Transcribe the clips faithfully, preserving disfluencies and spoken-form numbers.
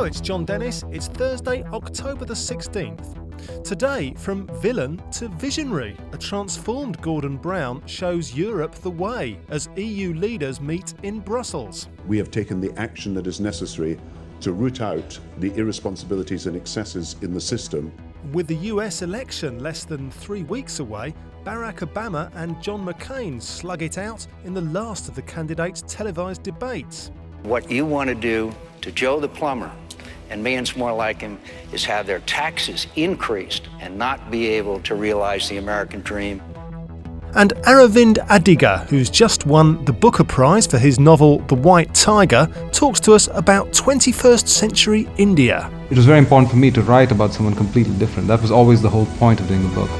Hello, it's John Dennis. It's Thursday, October the sixteenth. Today, from villain to visionary, a transformed Gordon Brown shows Europe the way as E U leaders meet in Brussels. We have taken the action that is necessary to root out the irresponsibilities and excesses in the system. With the U S election less than three weeks away, Barack Obama and John McCain slug it out in the last of the candidates' televised debates. What you want to do to Joe the plumber and millions more like him is have their taxes increased and not be able to realize the American dream. And Aravind Adiga, who's just won the Booker Prize for his novel The White Tiger, talks to us about twenty-first century India. It was very important for me to write about someone completely different. That was always the whole point of doing the book.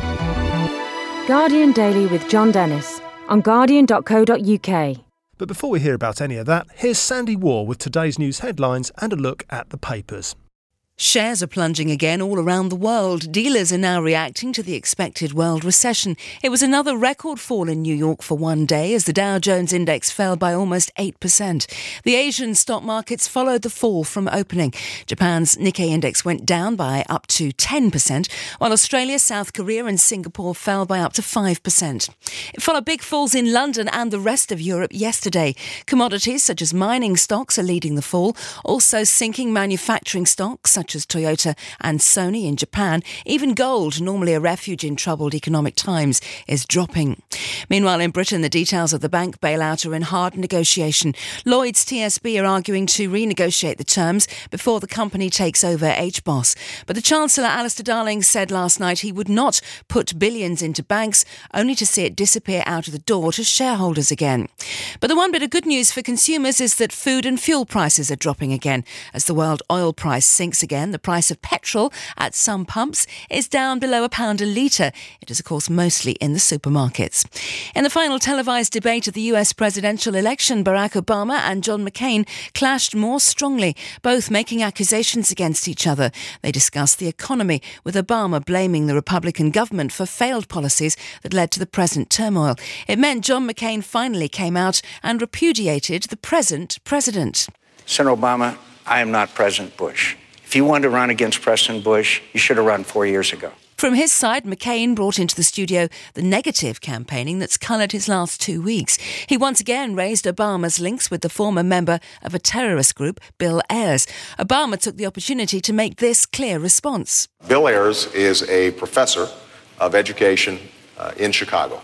Guardian Daily with John Dennis on guardian dot co dot uk. But before we hear about any of that, here's Sandy Waugh with today's news headlines and a look at the papers. Shares are plunging again all around the world. Dealers are now reacting to the expected world recession. It was another record fall in New York for one day as the Dow Jones index fell by almost eight percent. The Asian stock markets followed the fall from opening. Japan's Nikkei index went down by up to ten percent, while Australia, South Korea and Singapore fell by up to five percent. It followed big falls in London and the rest of Europe yesterday. Commodities such as mining stocks are leading the fall, also sinking manufacturing stocks such such as Toyota and Sony in Japan. Even gold, normally a refuge in troubled economic times, is dropping. Meanwhile, in Britain, the details of the bank bailout are in hard negotiation. Lloyds T S B are arguing to renegotiate the terms before the company takes over H B O S. But the Chancellor, Alistair Darling, said last night he would not put billions into banks, only to see it disappear out of the door to shareholders again. But the one bit of good news for consumers is that food and fuel prices are dropping again as the world oil price sinks again. The price of petrol at some pumps is down below a pound a litre. It is, of course, mostly in the supermarkets. In the final televised debate of the U S presidential election, Barack Obama and John McCain clashed more strongly, both making accusations against each other. They discussed the economy, with Obama blaming the Republican government for failed policies that led to the present turmoil. It meant John McCain finally came out and repudiated the present president. Senator Obama, I am not President Bush. If you wanted to run against President Bush, you should have run four years ago. From his side, McCain brought into the studio the negative campaigning that's coloured his last two weeks. He once again raised Obama's links with the former member of a terrorist group, Bill Ayers. Obama took the opportunity to make this clear response. Bill Ayers is a professor of education uh, in Chicago.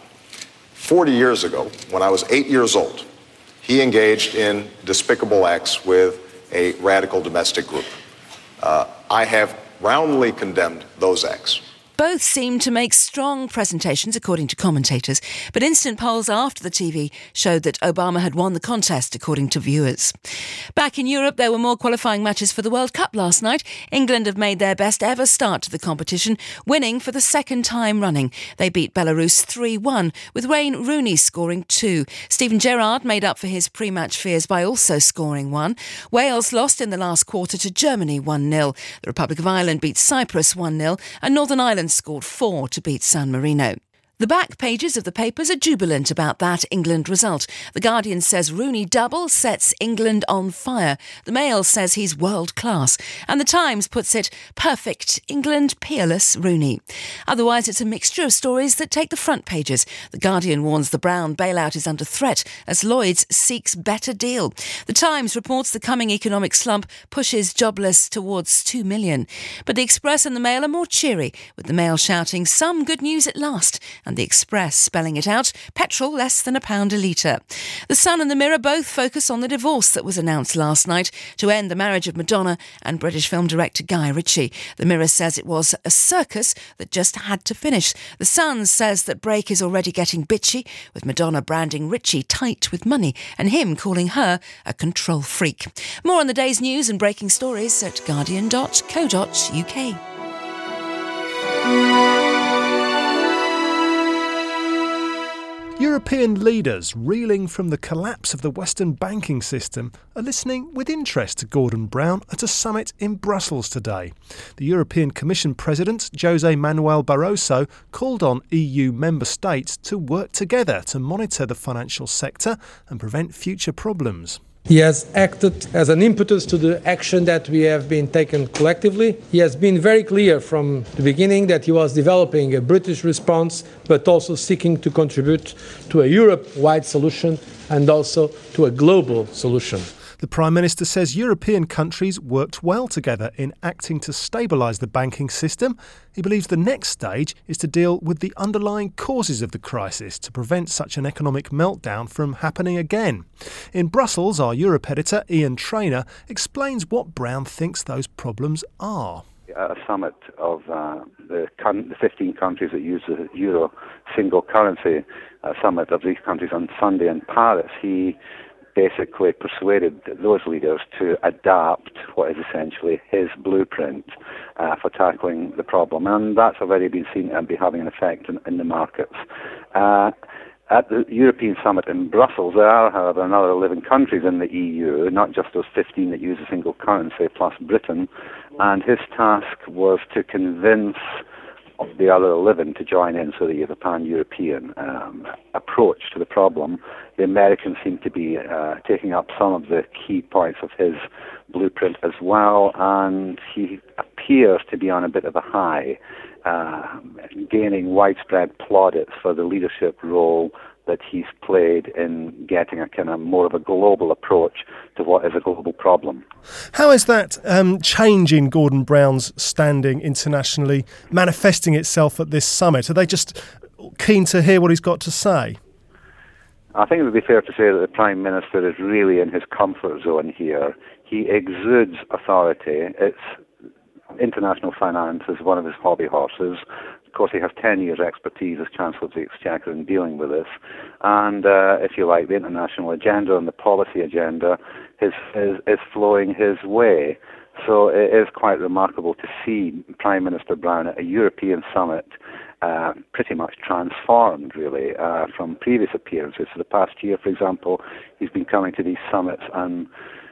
Forty years ago, when I was eight years old, he engaged in despicable acts with a radical domestic group. Uh, I have roundly condemned those acts. Both seemed to make strong presentations, according to commentators, but instant polls after the T V showed that Obama had won the contest, according to viewers. Back in Europe, there were more qualifying matches for the World Cup last night. England have made their best ever start to the competition, winning for the second time running. They beat Belarus three one, with Wayne Rooney scoring two. Steven Gerrard made up for his pre-match fears by also scoring one. Wales lost in the last quarter to Germany one nil. The Republic of Ireland beat Cyprus one nil, and Northern Ireland scored four to beat San Marino. The back pages of the papers are jubilant about that England result. The Guardian says Rooney double sets England on fire. The Mail says he's world class. And the Times puts it, perfect England, peerless Rooney. Otherwise, it's a mixture of stories that take the front pages. The Guardian warns the Brown bailout is under threat as Lloyds seeks better deal. The Times reports the coming economic slump pushes jobless towards two million. But the Express and the Mail are more cheery, with the Mail shouting some good news at last, and the Express spelling it out, petrol less than a pound a litre. The Sun and the Mirror both focus on the divorce that was announced last night to end the marriage of Madonna and British film director Guy Ritchie. The Mirror says it was a circus that just had to finish. The Sun says that break is already getting bitchy, with Madonna branding Ritchie tight with money and him calling her a control freak. More on the day's news and breaking stories at guardian dot co dot uk. European leaders, reeling from the collapse of the Western banking system, are listening with interest to Gordon Brown at a summit in Brussels today. The European Commission President, José Manuel Barroso, called on E U member states to work together to monitor the financial sector and prevent future problems. He has acted as an impetus to the action that we have been taken collectively. He has been very clear from the beginning that he was developing a British response, but also seeking to contribute to a Europe-wide solution and also to a global solution. The Prime Minister says European countries worked well together in acting to stabilise the banking system. He believes the next stage is to deal with the underlying causes of the crisis to prevent such an economic meltdown from happening again. In Brussels, our Europe editor, Ian Trainer, explains what Brown thinks those problems are. At a summit of uh, the, con- the fifteen countries that use the euro single currency, a summit of these countries on Sunday in Paris, he basically persuaded those leaders to adapt what is essentially his blueprint uh, for tackling the problem. And that's already been seen and be having an effect in, in the markets. Uh, at the European Summit in Brussels, there are, however, another eleven countries in the E U, not just those fifteen that use a single currency, plus Britain. And his task was to convince the other eleven to join in so that you have a pan-European um, approach to the problem. The Americans seem to be uh, taking up some of the key points of his blueprint as well, and he appears to be on a bit of a high, uh, gaining widespread plaudits for the leadership role that he's played in getting a kind of more of a global approach to what is a global problem. How is that um, change in Gordon Brown's standing internationally manifesting itself at this summit? Are they just keen to hear what he's got to say? I think it would be fair to say that the Prime Minister is really in his comfort zone here. He exudes authority. It's international finance is one of his hobby horses. Of course, he has ten years' expertise as Chancellor of the Exchequer in dealing with this. And, uh, if you like, the international agenda and the policy agenda is, is, is flowing his way. So it is quite remarkable to see Prime Minister Brown at a European summit uh, pretty much transformed, really, uh, from previous appearances. For the past year, for example, he's been coming to these summits and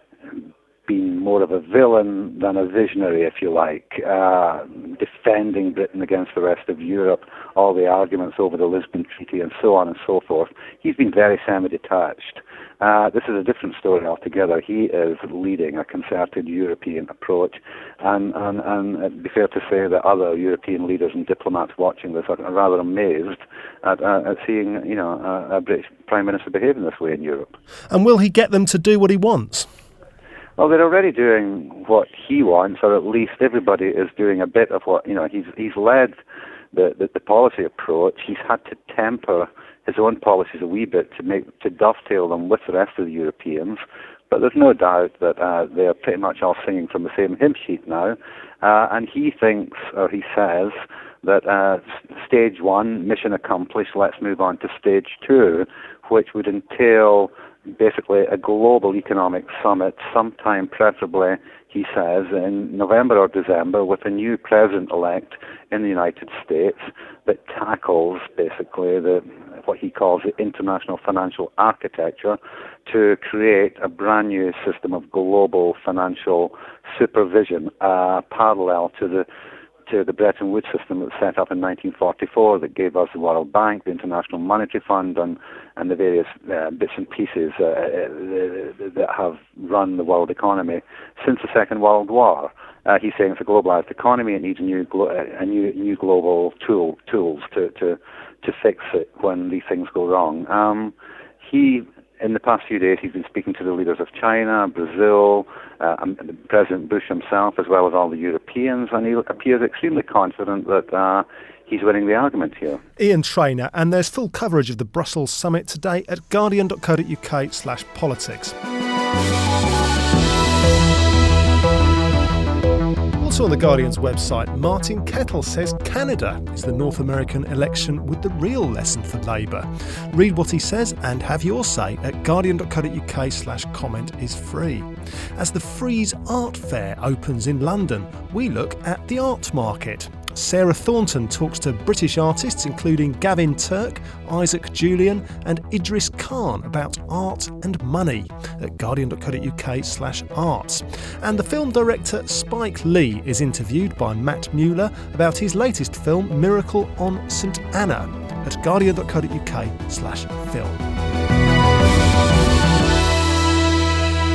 been more of a villain than a visionary, if you like, uh, defending Britain against the rest of Europe, all the arguments over the Lisbon Treaty and so on and so forth. He's been very semi-detached. Uh, this is a different story altogether. He is leading a concerted European approach, and, and, and it'd be fair to say that other European leaders and diplomats watching this are rather amazed at, uh, at seeing, you know, a, a British Prime Minister behaving this way in Europe. And will he get them to do what he wants? Well, they're already doing what he wants, or at least everybody is doing a bit of what, you know, he's he's led the, the, the policy approach. He's had to temper his own policies a wee bit to make to dovetail them with the rest of the Europeans. But there's no doubt that uh, they are pretty much all singing from the same hymn sheet now. Uh, and he thinks, or he says, that uh, stage one, mission accomplished, let's move on to stage two, which would entail basically a global economic summit sometime, preferably, he says, in November or December, with a new president-elect in the United States that tackles basically the what he calls the international financial architecture to create a brand new system of global financial supervision, uh, parallel to the to the Bretton Woods system that was set up in nineteen forty-four that gave us the World Bank, the International Monetary Fund, and, and the various uh, bits and pieces uh, uh, that have run the world economy since the Second World War. Uh, he's saying it's a globalized economy. It needs a new, glo- a new, new global tool, tools to, to, to fix it when these things go wrong. Um, he, in the past few days, he's been speaking to the leaders of China, Brazil, uh, President Bush himself, as well as all the Europeans, and he appears extremely confident that uh, he's winning the argument here. Ian Trainer, and there's full coverage of the Brussels summit today at guardian.co.uk slash politics. Also on the Guardian's website, Martin Kettle says Canada is the North American election with the real lesson for Labour. Read what he says and have your say at guardian.co.uk slash comment is free. As the Frieze Art Fair opens in London, we look at the art market. Sarah Thornton talks to British artists including Gavin Turk, Isaac Julian and Idris Khan about art and money at guardian.co.uk slash arts. And the film director Spike Lee is interviewed by Matt Mueller about his latest film Miracle on Saint Anna at guardian.co.uk slash film.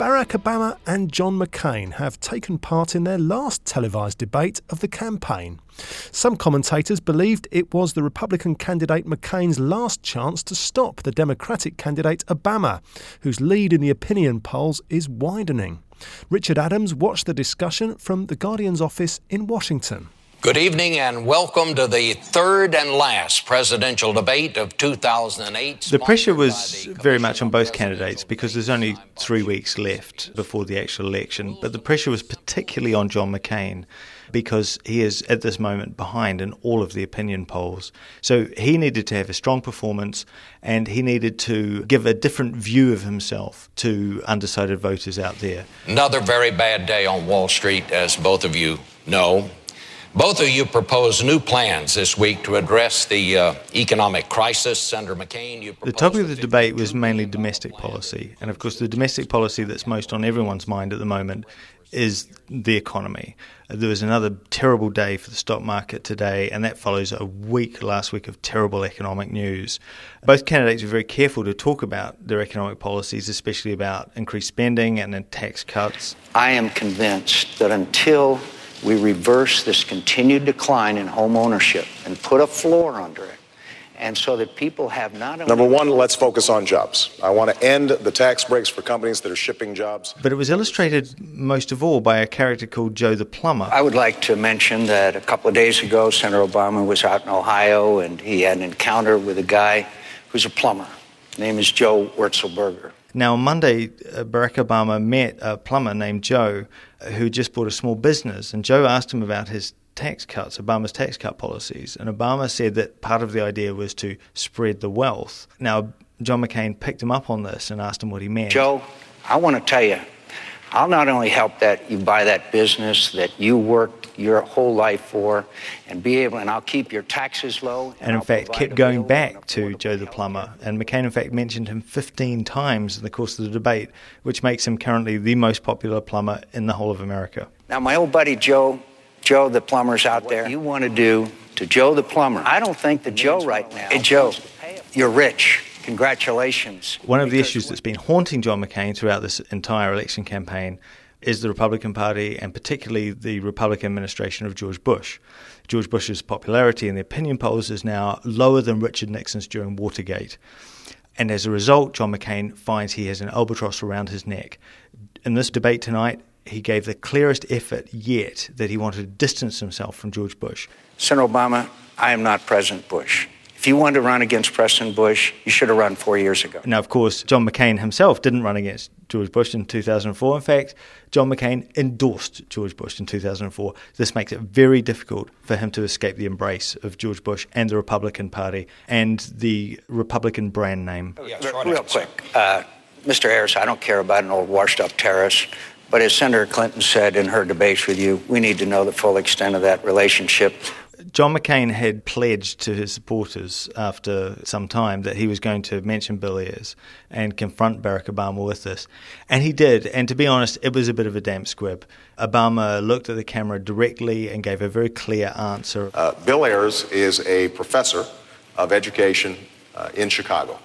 Barack Obama and John McCain have taken part in their last televised debate of the campaign. Some commentators believed it was the Republican candidate McCain's last chance to stop the Democratic candidate Obama, whose lead in the opinion polls is widening. Richard Adams watched the discussion from The Guardian's office in Washington. Good evening and welcome to the third and last presidential debate of two thousand eight. The pressure was very much on both candidates because there's only three weeks left before the actual election, but the pressure was particularly on John McCain because he is at this moment behind in all of the opinion polls. So he needed to have a strong performance and he needed to give a different view of himself to undecided voters out there. Another very bad day on Wall Street, as both of you know. Both of you proposed new plans this week to address the uh, economic crisis. Under McCain, you proposed... The topic of the debate was mainly domestic policy. And of course, the domestic policy that's most on everyone's mind at the moment is the economy. There was another terrible day for the stock market today, and that follows a week last week of terrible economic news. Both candidates were very careful to talk about their economic policies, especially about increased spending and then tax cuts. I am convinced that until we reverse this continued decline in home ownership and put a floor under it, and so that people have not only... Number one, let's focus on jobs. I want to end the tax breaks for companies that are shipping jobs. But it was illustrated most of all by a character called Joe the Plumber. I would like to mention that a couple of days ago, Senator Obama was out in Ohio and he had an encounter with a guy who's a plumber. His name is Joe Wurzelberger. Now, on Monday, uh, Barack Obama met a plumber named Joe uh, who just bought a small business, and Joe asked him about his tax cuts, Obama's tax cut policies, and Obama said that part of the idea was to spread the wealth. Now, John McCain picked him up on this and asked him what he meant. Joe, I want to tell you, I'll not only help that you buy that business that you worked your whole life for and be able, and I'll keep your taxes low. And, and in I'll fact, kept going back to Joe the Plumber. And McCain, in fact, mentioned him fifteen times in the course of the debate, which makes him currently the most popular plumber in the whole of America. Now, my old buddy Joe, Joe the plumber's out there. What you want to do to Joe the plumber? I don't think that Joe right now. Hey, Joe, you're rich. Congratulations. One of the issues that's been haunting John McCain throughout this entire election campaign is the Republican Party, and particularly the Republican administration of George Bush. George Bush's popularity in the opinion polls is now lower than Richard Nixon's during Watergate. And as a result, John McCain finds he has an albatross around his neck. In this debate tonight, he gave the clearest effort yet that he wanted to distance himself from George Bush. Senator Obama, I am not President Bush. If you wanted to run against President Bush, you should have run four years ago. Now, of course, John McCain himself didn't run against George Bush in two thousand four. In fact, John McCain endorsed George Bush in two thousand four. This makes it very difficult for him to escape the embrace of George Bush and the Republican Party and the Republican brand name. Oh, yeah, real quick, uh, Mister Ayers, I don't care about an old washed-up terrorist, but as Senator Clinton said in her debates with you, we need to know the full extent of that relationship. John McCain had pledged to his supporters after some time that he was going to mention Bill Ayers and confront Barack Obama with this. And he did. And to be honest, it was a bit of a damp squib. Obama looked at the camera directly and gave a very clear answer. Uh, Bill Ayers is a professor of education uh, in Chicago.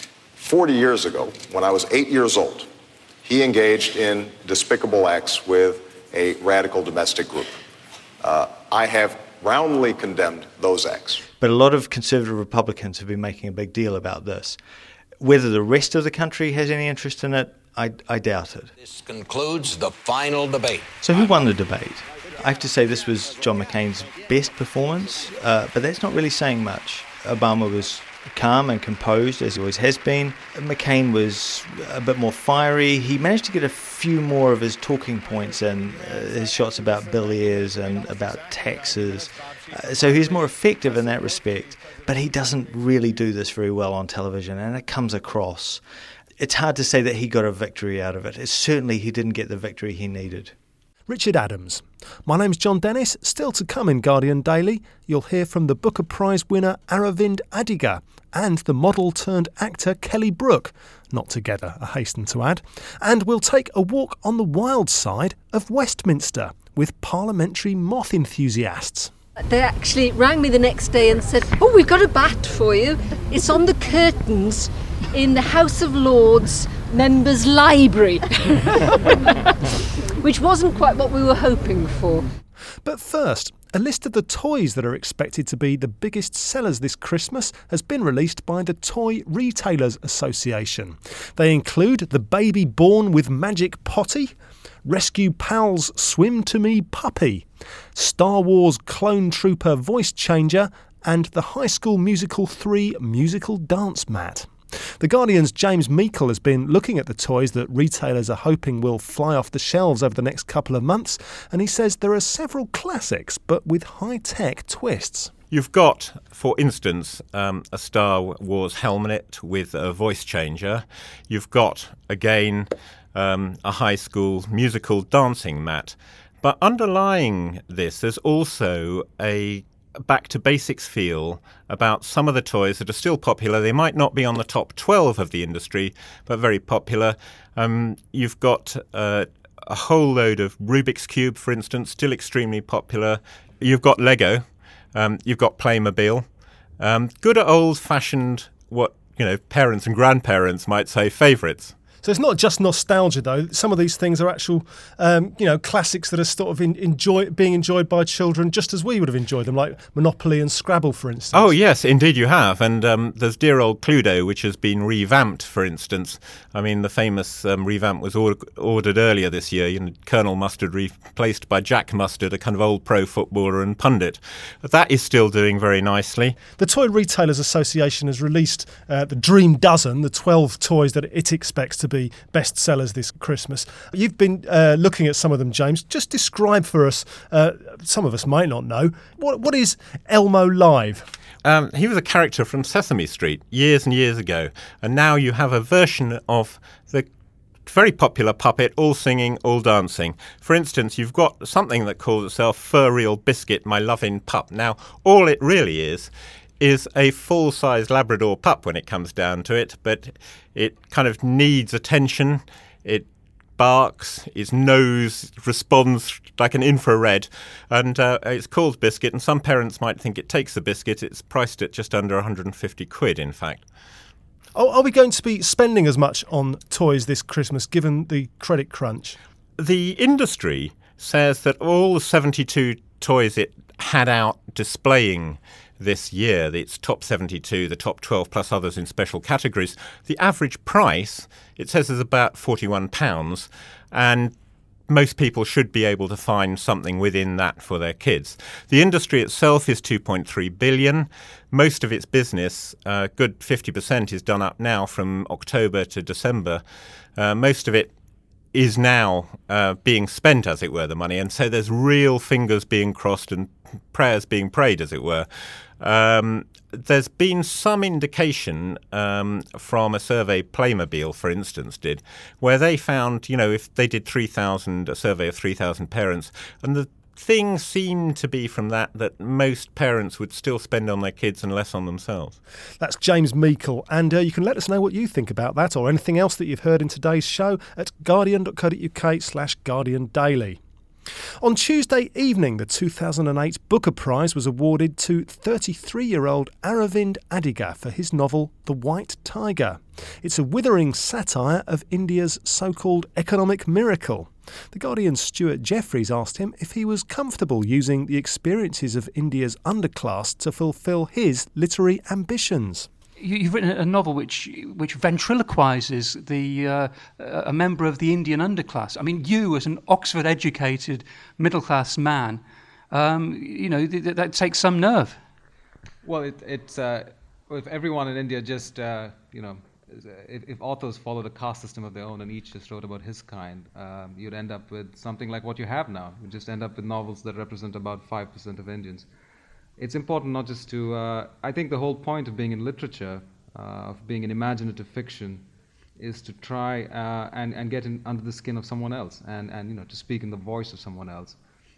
Forty years ago, when I was eight years old, he engaged in despicable acts with a radical domestic group. Uh, I have roundly condemned those acts. But a lot of conservative Republicans have been making a big deal about this. Whether the rest of the country has any interest in it, I, I doubt it. This concludes the final debate. So who won the debate? I have to say this was John McCain's best performance, uh, but that's not really saying much. Obama was calm and composed, as he always has been. McCain was a bit more fiery. He managed to get a few more of his talking points in, uh, his shots about Bill Ayers and about taxes. Uh, so he's more effective in that respect, but he doesn't really do this very well on television, and it comes across. It's hard to say that he got a victory out of it. It's certainly he didn't get the victory he needed. Richard Adams. My name's John Dennis. Still to come in Guardian Daily, you'll hear from the Booker Prize winner Aravind Adiga and the model-turned-actor Kelly Brook. Not together, I hasten to add. And we'll take a walk on the wild side of Westminster with parliamentary moth enthusiasts. They actually rang me the next day and said, oh, we've got a bat for you. It's on the curtains in the House of Lords members' library, which wasn't quite what we were hoping for. But first, a list of the toys that are expected to be the biggest sellers this Christmas has been released by the Toy Retailers Association. They include the baby born with magic potty, Rescue Pals Swim to Me puppy, Star Wars Clone Trooper voice changer, and the High School Musical three musical dance mat. The Guardian's James Meikle has been looking at the toys that retailers are hoping will fly off the shelves over the next couple of months, and he says there are several classics, but with high-tech twists. You've got, for instance, um, a Star Wars helmet with a voice changer. You've got, again, um, a High School Musical dancing mat. But underlying this, there's also a back to basics feel about some of the toys that are still popular. They might not be on the top twelve of the industry, but very popular. Um, you've got uh, a whole load of Rubik's Cube, for instance, still extremely popular. You've got Lego. Um, you've got Playmobil. Um, good old-fashioned, what you know, parents and grandparents might say, favourites. So it's not just nostalgia, though. Some of these things are actual, um, you know, classics that are sort of in, enjoy being enjoyed by children just as we would have enjoyed them, like Monopoly and Scrabble, for instance. Oh, yes, indeed you have. And um, there's dear old Cluedo, which has been revamped, for instance. I mean, the famous um, revamp was or- ordered earlier this year. You know, Colonel Mustard replaced by Jack Mustard, a kind of old pro footballer and pundit. But that is still doing very nicely. The Toy Retailers Association has released uh, the Dream Dozen, the twelve toys that it expects to be best sellers this Christmas. You've been uh, looking at some of them, James. Just describe for us, uh, some of us might not know, what what is Elmo Live? Um, he was a character from Sesame Street years and years ago, and now you have a version of the very popular puppet, all singing, all dancing. For instance, you've got something that calls itself Fur-Real Biscuit, My Lovin' Pup. Now, all it really is is a full-size Labrador pup when it comes down to it, but it kind of needs attention. It barks, its nose responds like an infrared, and uh, it's called Biscuit, and some parents might think it takes the biscuit. It's priced at just under one hundred fifty quid, in fact. Oh, are we going to be spending as much on toys this Christmas, given the credit crunch? The industry says that all the seventy-two toys it had out displaying this year, its top seventy-two, the top twelve plus others in special categories, the average price, it says, is about forty-one pounds, and most people should be able to find something within that for their kids. The industry itself is two point three billion. Most of its business, a uh, good fifty percent, is done up now from October to December. Uh, most of it is now uh, being spent, as it were, the money. And so there's real fingers being crossed and prayers being prayed, as it were. Um, there's been some indication um, from a survey Playmobil, for instance, did, where they found, you know, if they did three thousand, a survey of three thousand parents, and the thing seemed to be from that that most parents would still spend on their kids and less on themselves. That's James Meikle, and uh, you can let us know what you think about that or anything else that you've heard in today's show at guardian.co.uk slash Guardian Daily. On Tuesday evening, the two thousand eight Booker Prize was awarded to thirty-three-year-old Aravind Adiga for his novel The White Tiger. It's a withering satire of India's so-called economic miracle. The Guardian's Stuart Jeffries asked him if he was comfortable using the experiences of India's underclass to fulfil his literary ambitions. You've written a novel which which ventriloquises the uh, a member of the Indian underclass. I mean, you as an Oxford-educated middle-class man, um, you know, th- th- that takes some nerve. Well, it, it's uh, if everyone in India just uh, you know, if, if authors followed a caste system of their own and each just wrote about his kind, um, you'd end up with something like what you have now. You'd just end up with novels that represent about five percent of Indians. It's important not just to, uh, I think the whole point of being in literature, uh, of being in imaginative fiction, is to try uh, and, and get in under the skin of someone else and, and you know, to speak in the voice of someone else.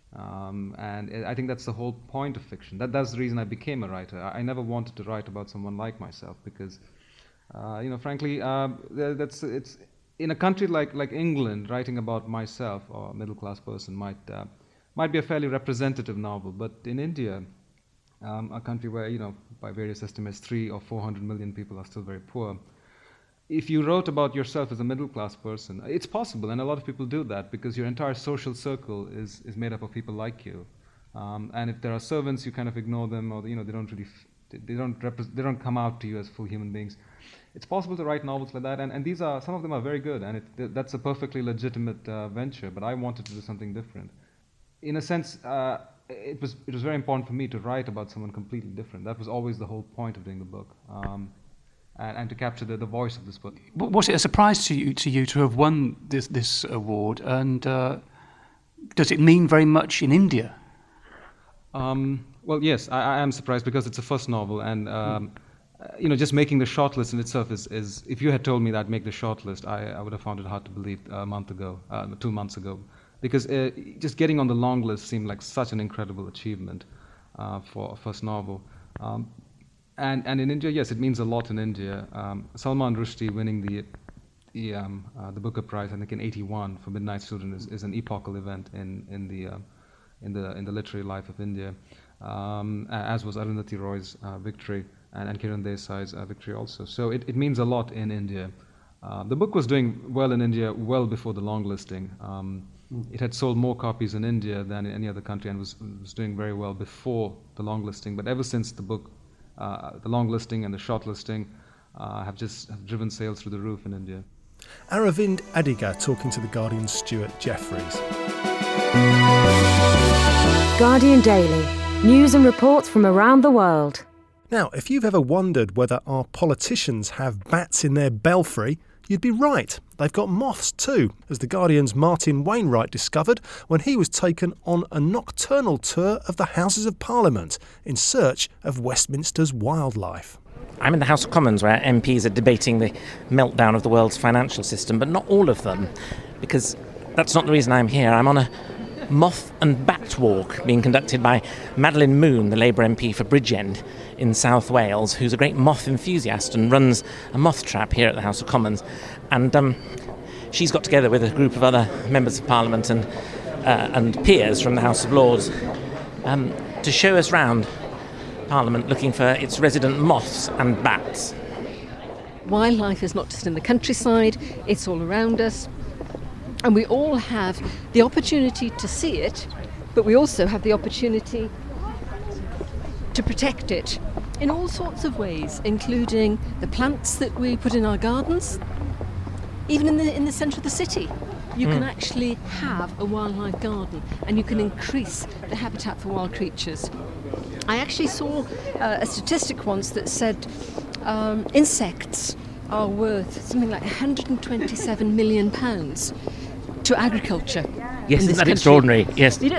Um, and I think that's the whole point of fiction. That, that's the reason I became a writer. I, I never wanted to write about someone like myself because, uh, you know, frankly, uh, that's it's in a country like, like England, writing about myself or a middle-class person might, uh, might be a fairly representative novel. But in India, Um, a country where, you know, by various estimates, three or four hundred million people are still very poor. if you wrote about yourself as a middle-class person, it's possible, and a lot of people do that because your entire social circle is, is made up of people like you. Um, and if there are servants, you kind of ignore them, or you know they don't really, f- they don't repre- they don't come out to you as full human beings. It's possible to write novels like that, and, and these are some of them are very good, and it, th- that's a perfectly legitimate uh, venture. But I wanted to do something different. In a sense, uh, it was it was very important for me to write about someone completely different. That was always the whole point of doing the book. Um, And, and to capture the, the voice of this book. Was it a surprise to you to you to have won this this award? And uh, does it mean very much in India? Um, well, yes, I, I am surprised because it's a first novel, and um, mm. uh, you know, just making the shortlist in itself is, is. If you had told me that I'd make the shortlist, I, I would have found it hard to believe a month ago, uh, two months ago, because uh, just getting on the long list seemed like such an incredible achievement uh, for a first novel. Um, And, and in India, yes, it means a lot in India. Um, Salman Rushdie winning the the, um, uh, the Booker Prize, I think in eighty-one for Midnight Student, is, is an epochal event in in the uh, in the in the literary life of India. Um, as was Arundhati Roy's uh, victory and, and Kiran Desai's uh, victory also. So it, it means a lot in India. Uh, the book was doing well in India well before the long listing. Um, mm. It had sold more copies in India than in any other country, and was was doing very well before the long listing. But ever since the book. Uh, the long listing and the short listing uh, have just have driven sales through the roof in India. Aravind Adiga talking to The Guardian's Stuart Jeffries. Guardian Daily. News and reports from around the world. Now, if you've ever wondered whether our politicians have bats in their belfry, you'd be right. They've got moths too, as The Guardian's Martin Wainwright discovered when he was taken on a nocturnal tour of the Houses of Parliament in search of Westminster's wildlife. I'm in the House of Commons where M Ps are debating the meltdown of the world's financial system, but not all of them, because that's not the reason I'm here. I'm on a moth and bat walk being conducted by Madeleine Moon, the Labour M P for Bridgend in South Wales, who's a great moth enthusiast and runs a moth trap here at the House of Commons. And um, she's got together with a group of other members of Parliament and uh, and peers from the House of Lords um, to show us round Parliament looking for its resident moths and bats. Wildlife is not just in the countryside, it's all around us. And we all have the opportunity to see it, but we also have the opportunity to protect it in all sorts of ways, including the plants that we put in our gardens. Even in the in the centre of the city, you mm. can actually have a wildlife garden, and you can increase the habitat for wild creatures. I actually saw uh, a statistic once that said um, insects are worth something like one hundred twenty-seven million pounds to agriculture. Yes, in isn't this that country. extraordinary? Yes. You know,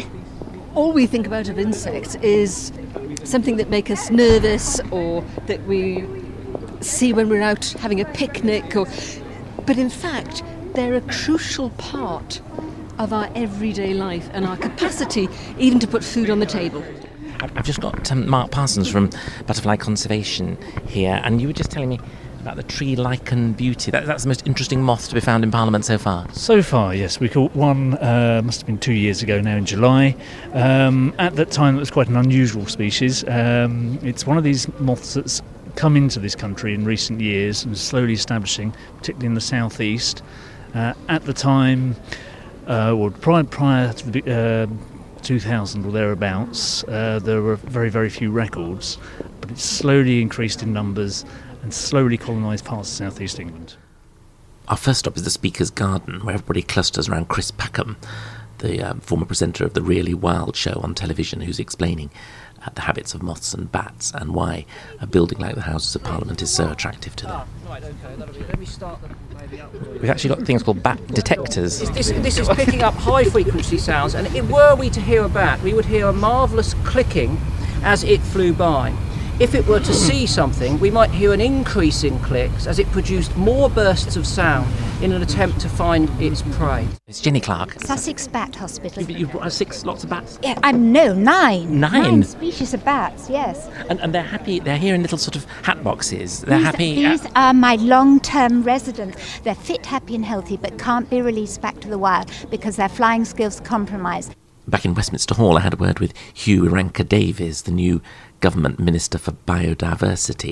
all we think about of insects is something that makes us nervous, or that we see when we're out having a picnic, or but in fact they're a crucial part of our everyday life and our capacity even to put food on the table. I've just got um, Mark Parsons from Butterfly Conservation here, and you were just telling me about the tree lichen beauty. That, that's the most interesting moth to be found in Parliament so far. So far, yes. We caught one, uh, must have been two years ago now in July. Um, at that time, it was quite an unusual species. Um, it's one of these moths that's come into this country in recent years and is slowly establishing, particularly in the southeast. Uh, at the time, uh, well, prior, prior to the uh, two thousand or thereabouts, uh, there were very, very few records, but it's slowly increased in numbers and slowly colonised parts of southeast England. Our first stop is the Speaker's Garden, where everybody clusters around Chris Packham, the um, former presenter of the Really Wild show on television, who's explaining uh, the habits of moths and bats and why a building like the Houses of Parliament is so attractive to them. Right, okay, let me start them. We've actually got things called bat detectors. This, this is picking up high-frequency sounds, and if were we to hear a bat, we would hear a marvellous clicking as it flew by. If it were to see something, we might hear an increase in clicks as it produced more bursts of sound in an attempt to find its prey. It's Jenny Clark. Sussex Bat Hospital. You've, you've brought us six lots of bats? Yeah, um, no, nine. Nine? Nine species of bats, yes. And, and they're happy, they're here in little sort of hat boxes. They're these, happy... These uh, are my long-term residents. They're fit, happy and healthy, but can't be released back to the wild because their flying skills are compromised. Back in Westminster Hall, I had a word with Hugh Ranker Davies, the new Government Minister for Biodiversity,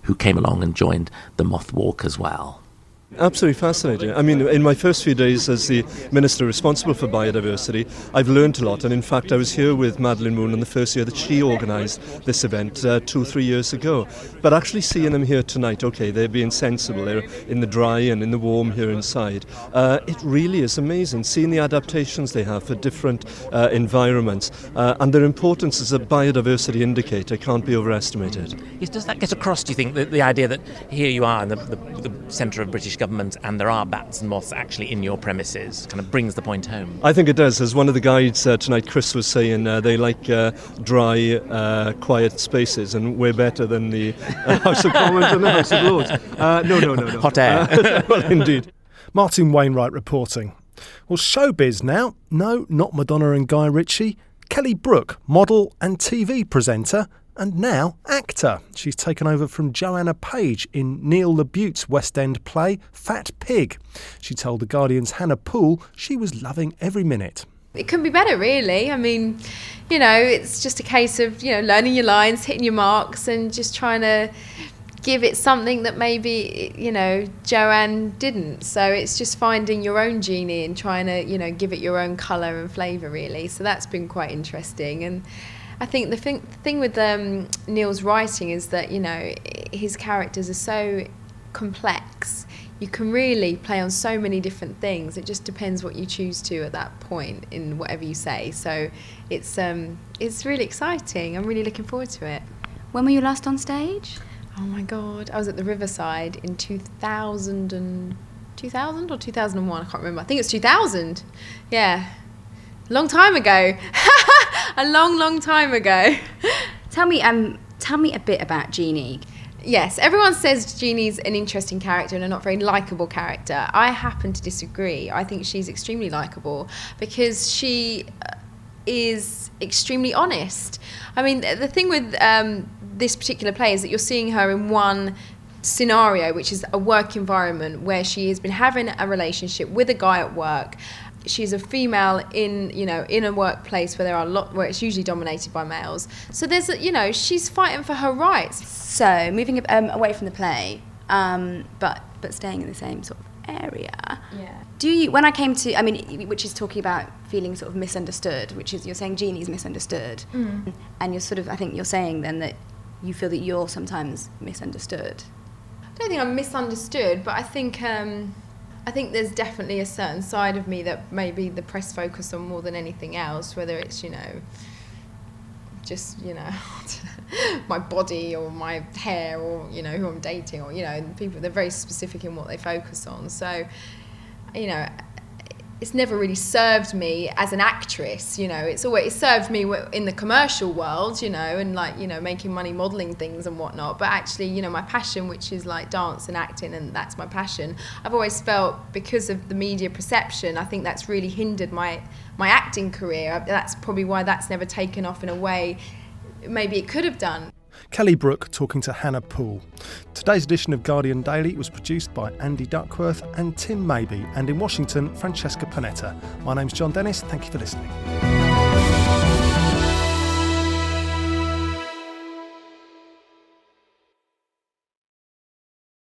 who came along and joined the Moth Walk as well. Absolutely fascinating. I mean, in my first few days as the Minister responsible for biodiversity, I've learned a lot. And in fact, I was here with Madeleine Moon on the first year that she organised this event uh, two, three years ago. But actually seeing them here tonight, OK, they're being sensible, they're in the dry and in the warm here inside. Uh, it really is amazing, seeing the adaptations they have for different uh, environments. Uh, and their importance as a biodiversity indicator can't be overestimated. Yes, does that get across, do you think, the, the idea that here you are in the, the, the centre of British government and there are bats and moths actually in your premises, kind of brings the point home? I think it does. As one of the guides uh, tonight, Chris, was saying, uh, they like uh, dry, uh, quiet spaces, and we're better than the uh, House of Commons and the House of Lords. Uh, no, no, no, no. Hot air. Uh, well, indeed. Martin Wainwright reporting. Well, showbiz now. No, not Madonna and Guy Ritchie. Kelly Brook, model and T V presenter, and now actor. She's taken over from Joanna Page in Neil LaBute's West End play Fat Pig. She told The Guardian's Hannah Poole she was loving every minute. It couldn't be better, really. I mean, you know, it's just a case of, you know, learning your lines, hitting your marks, and just trying to give it something that maybe, you know, Joanne didn't. So it's just finding your own Jeannie and trying to, you know, give it your own colour and flavour, really. So that's been quite interesting. And I think the thing, the thing with um, Neil's writing is that, you know, his characters are so complex. You can really play on so many different things. It just depends what you choose to at that point in whatever you say. So it's um, it's really exciting. I'm really looking forward to it. When were you last on stage? Oh my God, I was at the Riverside in two thousand and two thousand or two thousand one. I can't remember. I think it's two thousand. Yeah, long time ago. A long, long time ago. Tell me, um, tell me a bit about Jeannie. Yes, everyone says Jeannie's an interesting character and a not very likeable character. I happen to disagree. I think she's extremely likeable because she is extremely honest. I mean, the thing with um, this particular play is that you're seeing her in one scenario, which is a work environment where she has been having a relationship with a guy at work. She's a female in, you know, in a workplace where there are a lot, where it's usually dominated by males. So there's, a, you know, she's fighting for her rights. So moving um, away from the play, um, but but staying in the same sort of area. Yeah. Do you? When I came to, I mean, which is talking about feeling sort of misunderstood, which is you're saying Jeannie's misunderstood, Mm. and you're sort of, I think you're saying then that you feel that you're sometimes misunderstood. I don't think I'm misunderstood, but I think. Um, I think there's definitely a certain side of me that maybe the press focus on more than anything else, whether it's, you know, just, you know, my body or my hair or, you know, who I'm dating or, you know, people, they're very specific in what they focus on. So, you know, it's never really served me as an actress, you know, it's always it served me in the commercial world, you know, and like, you know, making money modelling things and whatnot. But actually, you know, my passion, which is like dance and acting, and that's my passion, I've always felt because of the media perception, I think that's really hindered my, my acting career. That's probably why that's never taken off in a way maybe it could have done. Kelly Brook talking to Hannah Poole. Today's edition of Guardian Daily was produced by Andy Duckworth and Tim Maybe, and in Washington, Francesca Panetta. My name's John Dennis. Thank you for listening.